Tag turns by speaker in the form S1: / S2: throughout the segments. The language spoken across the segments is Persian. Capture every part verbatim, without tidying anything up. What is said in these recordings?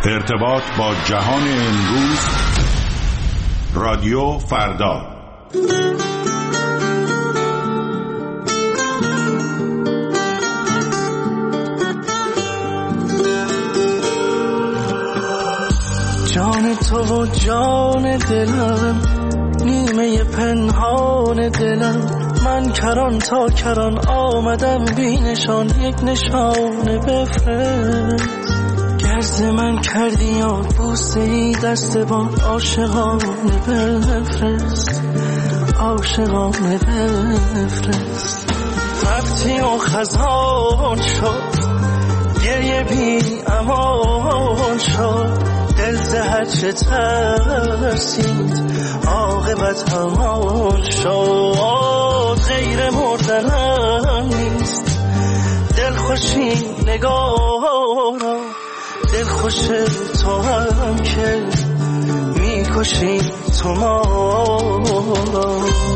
S1: ارتباط با جهان امروز، رادیو فردا.
S2: جان تو و جان دلم، نیمه پنهان دلم، من کران تا کران آمدم بی نشان، یک نشان بفرست. گرز من کردی یا بوسه ای دست بان، عاشقانه بفرست، عاشقانه بفرست. رفتی و خزان شد، گریه بی امان شد، دل زهر چه ترسید، عاقبت همان شد. غیر مردنم نیست، دل خوشی نگاه را، دل خوش تو هم که میکشی تو ما را.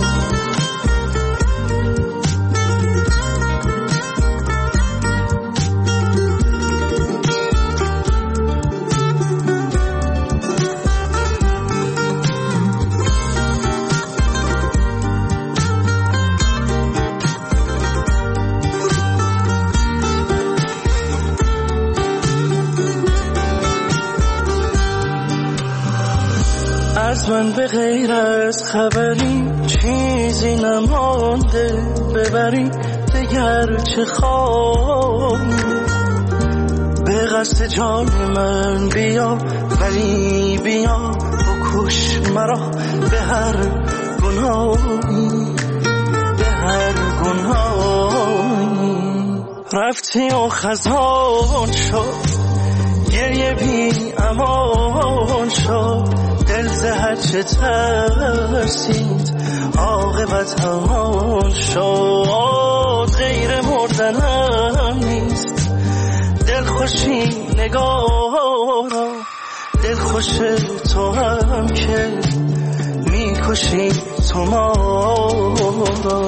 S2: از من به غیر از خبری چیزی نمانده، ببری دگر چه خواهی. به قصد جان من بیا، ولی بیا بکش مرا به هر گناهی، به هر گناهی. رفتی و خزان شد، گریه بی امان شد، دل زهر چه ترسید، عاقبت همان شد. غیر مردنم نیست، دل خوشی نگاه را، دل خوش تو هم که میکشی تو ما را.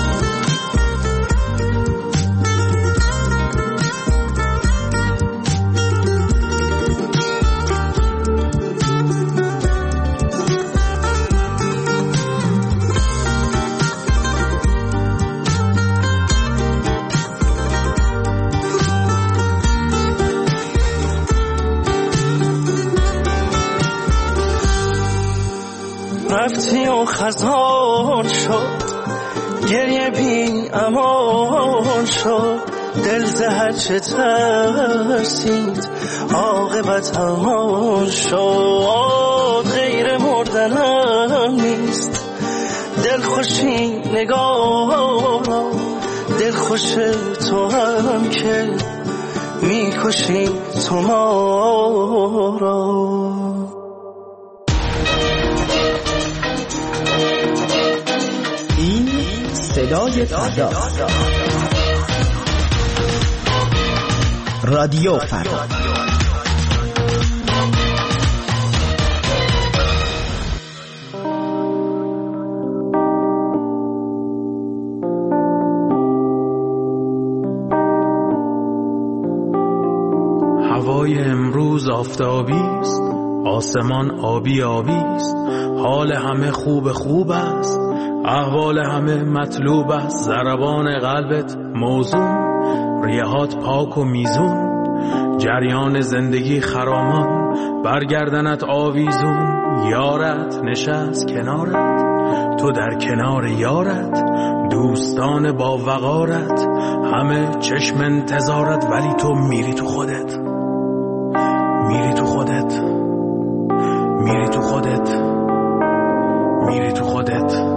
S2: رفتی و خزان شد، گریه بی امان شد، دل زهر چه ترسید، عاقبت همان شد. غیر مردنم نیست، دل خوشی نگاه را، دل خوش تو هم که میکشی تو ما را.
S3: صدای فردا، رادیو فردا.
S4: هوای امروز آفتابی است، آسمان آبی آبی است، حال همه خوب خوب است، احوال همه مطلوب است. ضربان قلبت موزون، ریهات پاک و میزون، جریان زندگی خرامان، برگردنت آویزون. یارت نشست کنارت، تو در کنار یارت، دوستان با وقارت، همه چشم انتظارت، ولی تو میری تو خودت، میری تو خودت، میری تو خودت، میری تو خودت.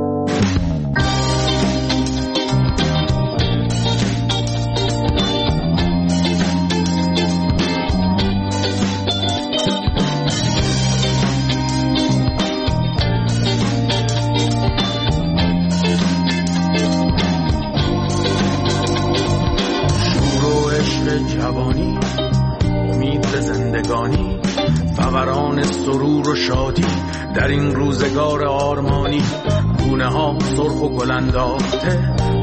S4: جوانی، امید به زندگانی، فوران سرور و شادی در این روزگار آرمانی. گونه ها سرخ و گل انداخته،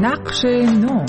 S5: نقش نو.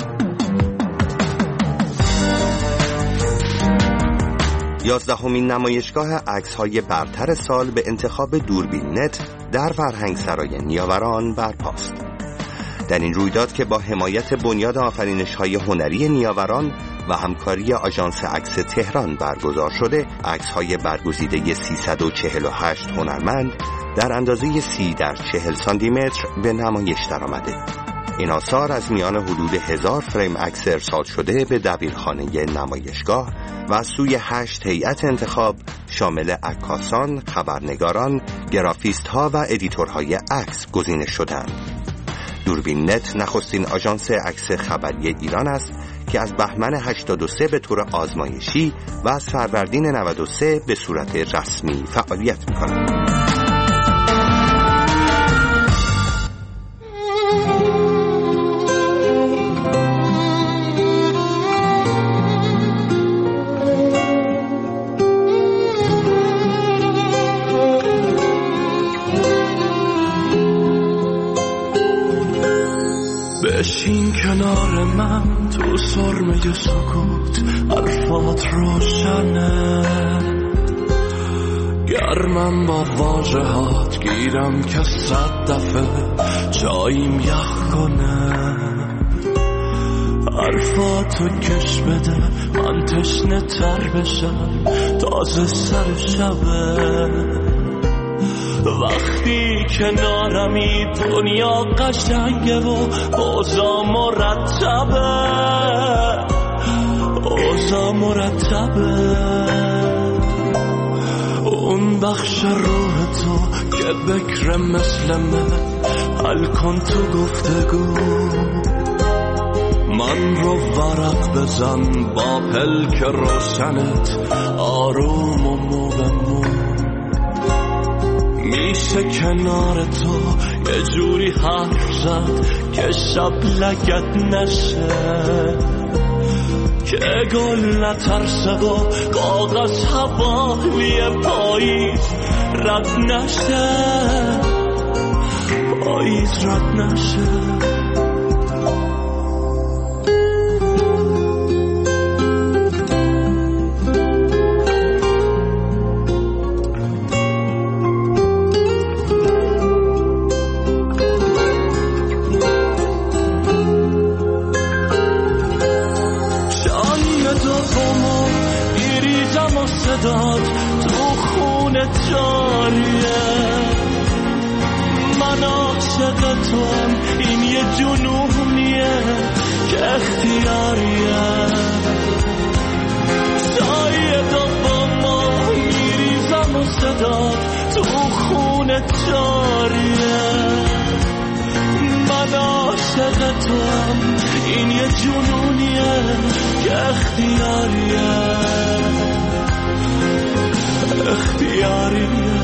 S6: یازدهمین نمایشگاه عکس‌های برتر سال به انتخاب دوربین نت در فرهنگسرای نیاوران برپاست. در این رویداد که با حمایت بنیاد آفرینش‌های هنری نیاوران و همکاری آژانس عکس تهران برگزار شده، عکس‌های برگزیده سیصد و چهل و هشت هنرمند در اندازه سی در چهل سانتی متر به نمایش درآمده. این آثار از میان حدود هزار فریم عکس ارسال شده به دبیرخانه نمایشگاه و از سوی هشت هیئت انتخاب شامل عکاسان، خبرنگاران، گرافیست ها و ادیتورهای عکس گزینش شدند. دوربین نت نخستین آژانس عکس خبری ایران است که از بهمن هشتاد و سه به طور آزمایشی و از فروردین نود و سه به صورت رسمی فعالیت می‌کند.
S2: بشین کنار من تو سرمه سکوت، حرفات روشنه، گرمم با واژهات گیرم که صد دفعه جاییم یخ کنه. حرفاتو کش بده من تشنه تر بشم تازه سر شبه. وقتی کنارمی دنیا قشنگه و اوضاع مرتبه، اوضاع مرتبه. اون بخش روح تو که بکره مثل من حل کن تو گفتگو. من رو ورق بزن با پلک روشنت آروم و مو به مو. میشه کنار تو یه جوری حرف زد که شب لگت نشه، که گل نترسه و کاغذ حوالی پاییز رد نشه، پاییز رد نشه. تو خونه جاریه، من عاشق توام، این یه جنونیه که اختیاریه. سایه دا با ما میریزم و صدات تو خونه جاریه، من عاشق توام، این یه جنونیه که اختیاریه، اختیاریه.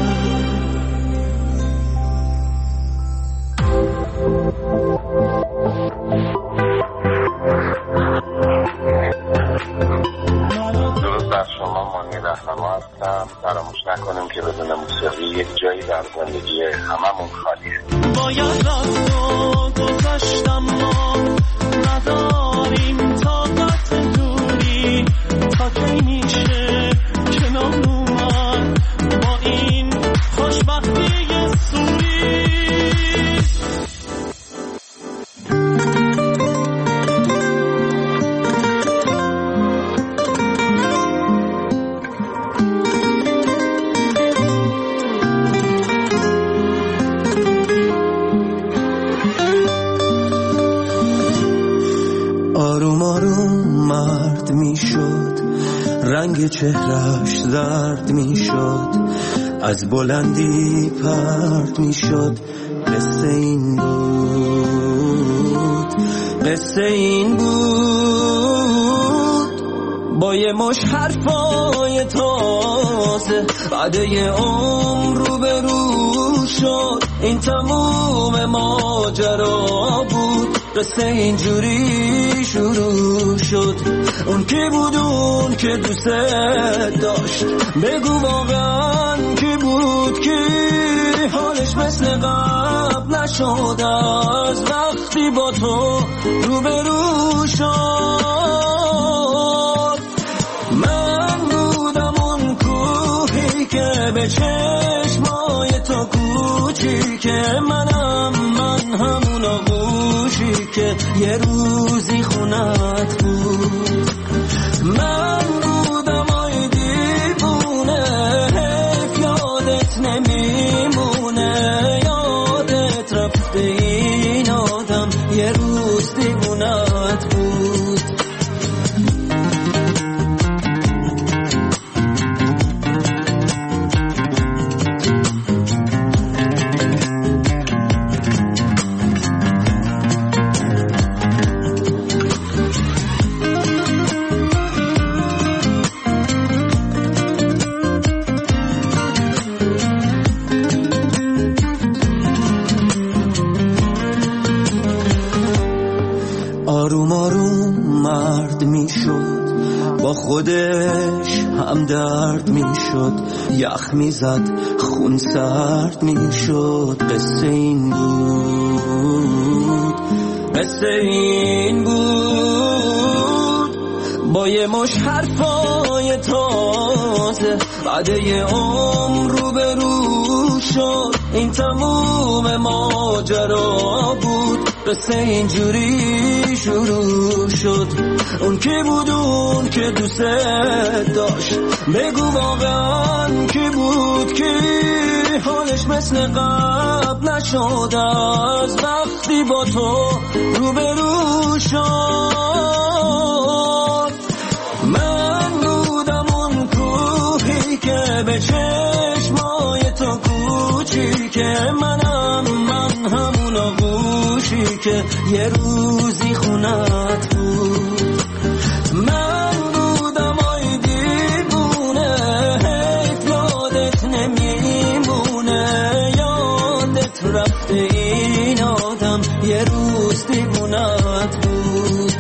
S7: درود بر شما، مانی رهنما هستم. فراموش نکنیم که بدون موسیقی یک جایی در زندگی هممون خالیه. باید راست و گذشتم ما نداریم طاقت دوری، تا کی میشه کنار اومد با این خوشبختی سوری.
S2: آروم آروم مرد می شد، رنگ چهرش زرد می شد، از بلندی پرد می شد. قصه این بود، قصه این بود، با یه مش حرفای تازه بعد یه عمر رو به رو شد. این تموم ماجرا بود، قصه اینجوری شروع شد. اون کی بود اون که دوست داشت، بگو واقعا کی بود، کی حالش مثل قبل نشد. نشد از وقتی با تو روبرو شد. من بودم اون کوهی که به چشمای تو کوچیکه، منم من همون آغوشی که یه روزی خونت بود. من بودم آی دیوونه، حیف یادت نمیمونه، یادت رفته این آدم یه روز دیوونت بود. آروم آروم مرد می شد، با خودش هم درد می شد، یخ می زد خون سرد می شد. قصه این بود، قصه این بود، با یه مش حرفای تازه بعد یه عمر رو به رو شد. این تموم ماجرا بود، قصه اینجوری شروع شد. اون کی بود اون که دوست داشت، بگو واقعا کی بود کی؟ حالش مثل قبل نشد از وقتی با تو روبرو شد. من بودم اون کوهی که به چشمای تو کوچیکه، منم من همون آغوشی که یه روزی خونت بود. من بودم آی دیوونه، حیف یادت نمیمونه، یادت رفته این آدم یه روز دیوونت بود.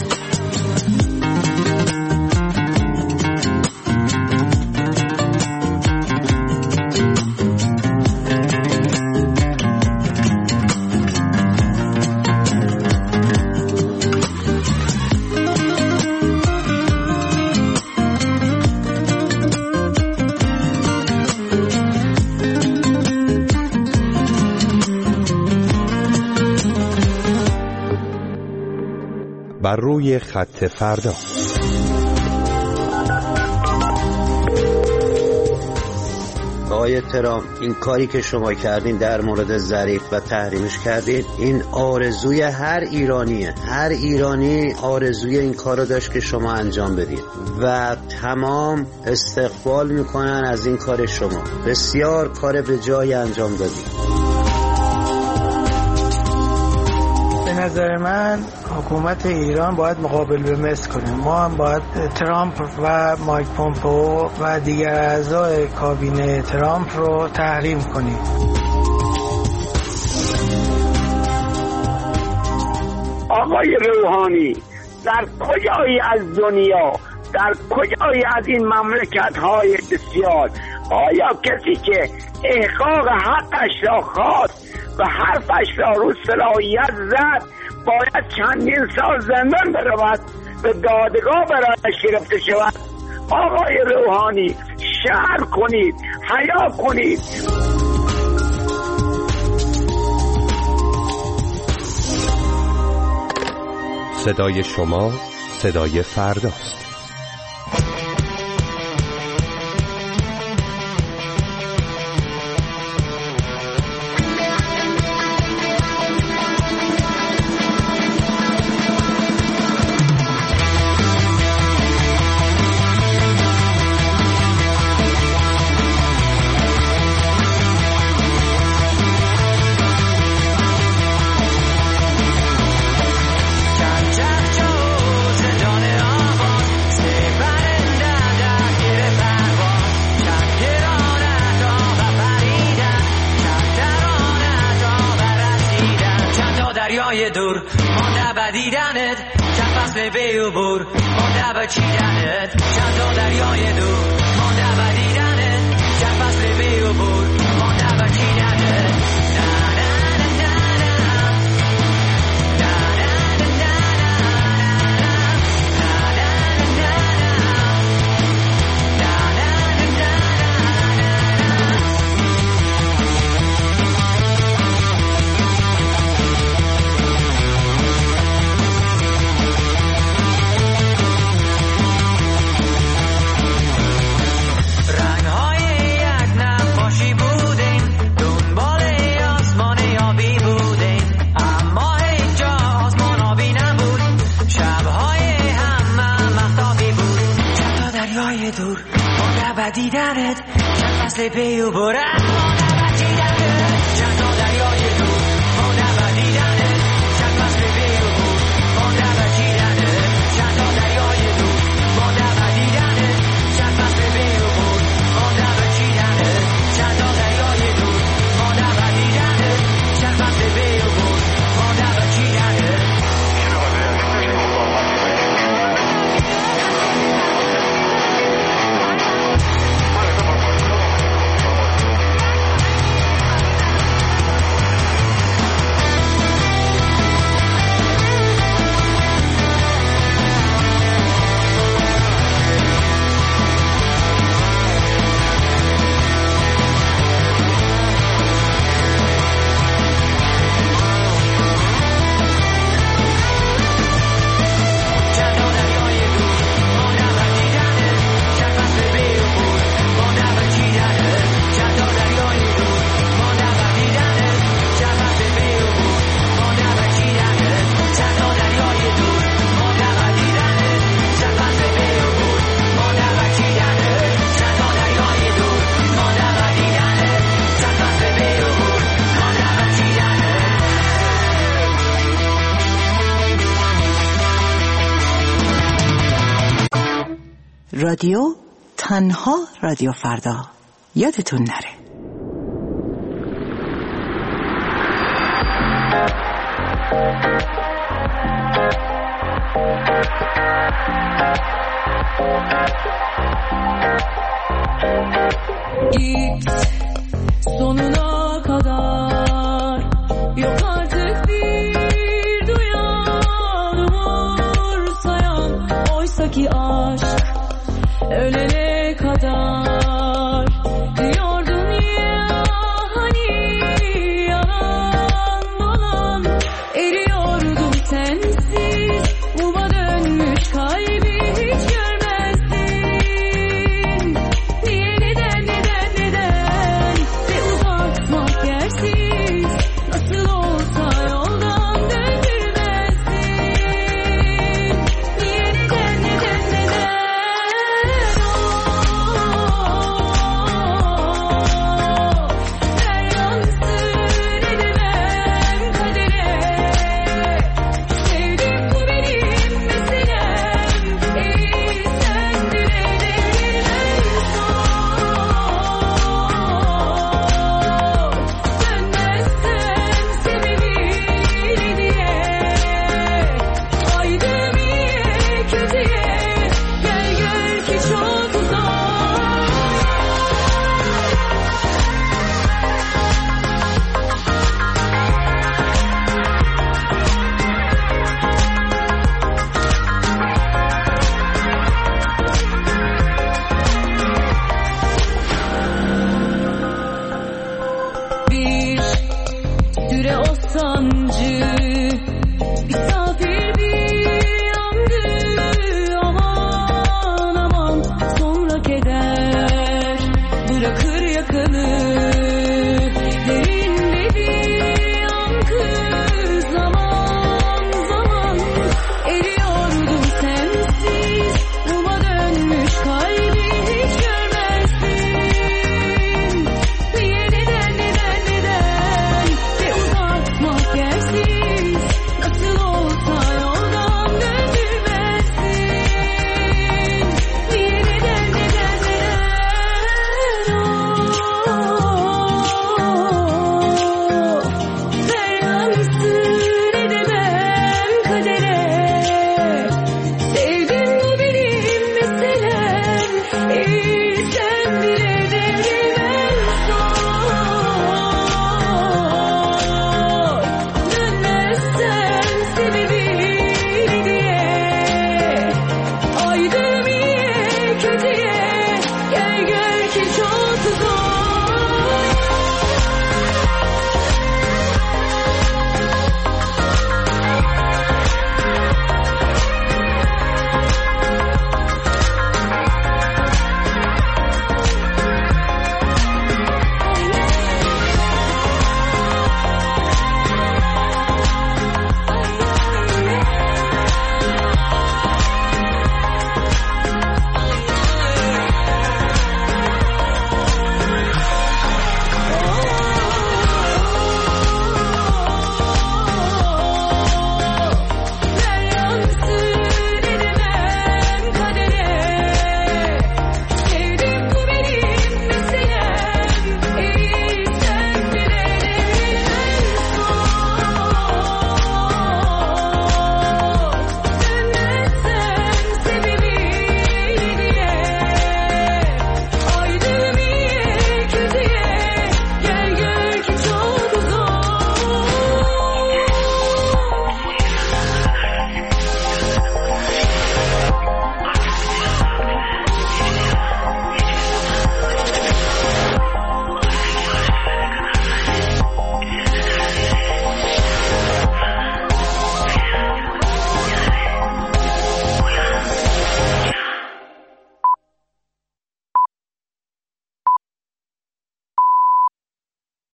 S6: بر روی خط فردا.
S5: آقای ترامپ، این کاری که شما کردین در مورد ظریف و تحریمش کردین، این آرزوی هر ایرانیه. هر ایرانی آرزوی این کارو داشت که شما انجام بدید و تمام استقبال میکنن از این کار شما. بسیار کار به جای انجام دادید.
S8: به نظر من حکومت ایران باید مقابل به مصر کنه. ما هم باید ترامپ و مایک پومپئو و دیگر اعضای کابینه ترامپ رو تحریم کنیم.
S9: آقای روحانی، در کجایی از دنیا، در کجایی از این مملکت‌های بسیار، آیا کسی که احقاق حقش را خواست و حرفش را رو صلاحیت زد باید چندین سال زندان برود و دادگاه برایش گرفته شود؟ آقای روحانی، شرم کنید، حیا کنید.
S6: صدای شما صدای فرداست.
S10: دور مانده با دیدنت، چند فصل بیوبور مانده با چیدنت، چند تا دریای دور مانده با دیدنت، چند فصل بیوبور مانده با چیدنت. نه نه نه نه دیدنت چند فصل پی و برم مادر دیدنت چند تا دریای دور مادر دیدنت چند فصل پی و بر مادر دیدنت چند تا دریای دور مادر دیدنت چند فصل پی و بر مادر دیدنت چند تا دریای دور مادر دیدنت چند فصل پی و بر مادر دیدنت
S11: رادیو تنها رادیو فردا یادتون نره.
S12: Git sonuna kadar yok artık bir duyan umur sayan oysaki aşk ölene kadar diyordun ya hani yalan dolan eriyordum sensiz uma dönmüş kalbi hiç görmezdin niye neden neden neden ve uzatmak yersiz nasıl olsa yoldan döndürmezdin niye neden neden neden süre o sandım